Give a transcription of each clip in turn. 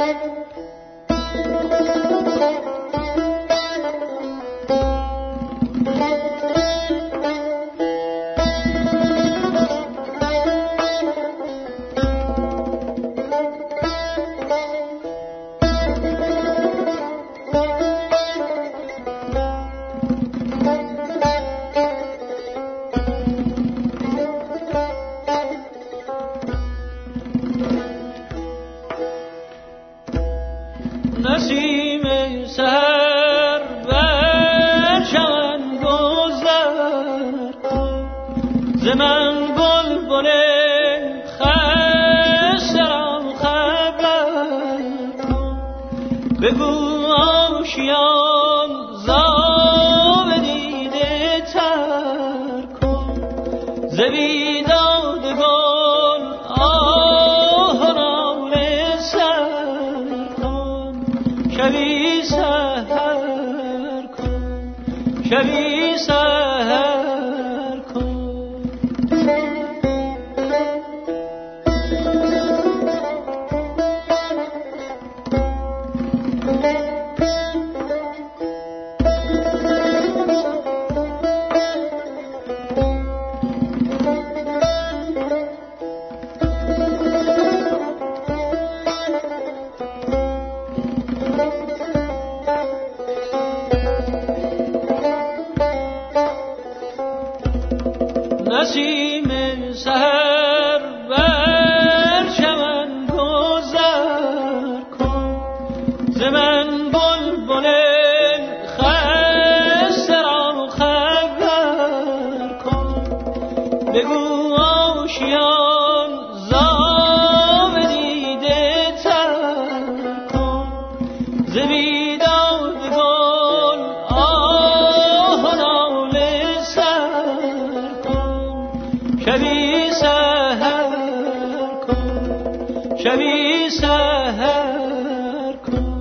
نسیم سحر بر چمن گذر کن ز من بلبل خستم خبر کن بگو آشیان زاب دیده تر کن ز بیداد گل آه ناله سر کن شبی سحر کن شبی سحر کن نسیم سحر بر چمن گذر کن ز من بلبل خسته را خبر کن بگو آشیان زاب دیده تر کن ز بیداد گل آه ناله سر کن شبی سحر کن شبی سحر کن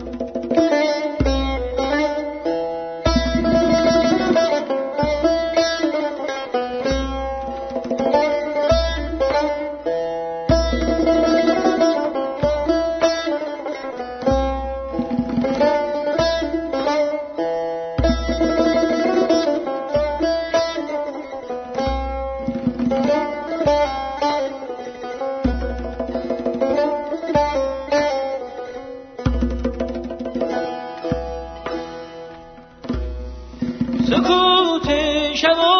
سکوت شب و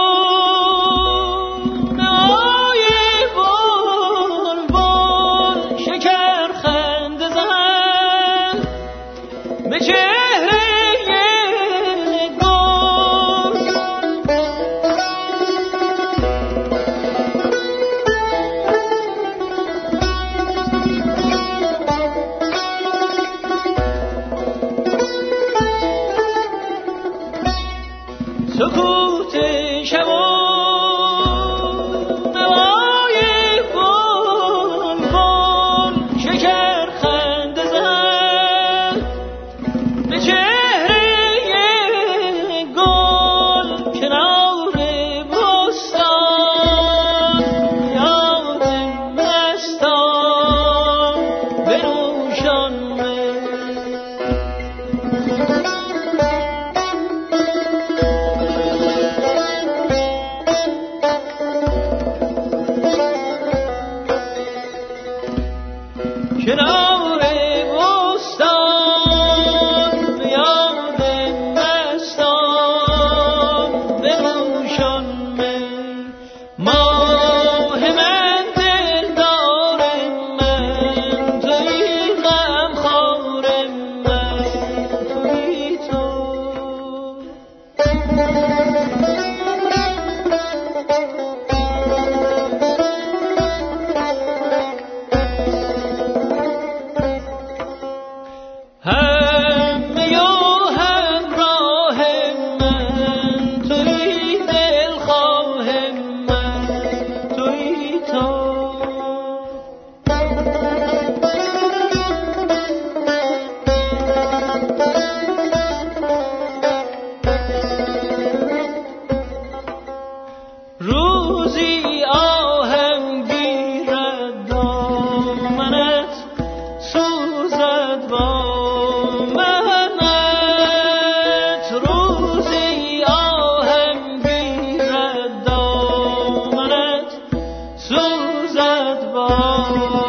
نای بلبل شکر خنده زن به چهره گل سکوت شب و نوای بلبل شکر خنده زد به چهره گل کنار بستان یاد مستان بنوشان کنار بستان یاد مستان بنوشان می ماه من دلدار من توی غمخوار من توی تو سوزد با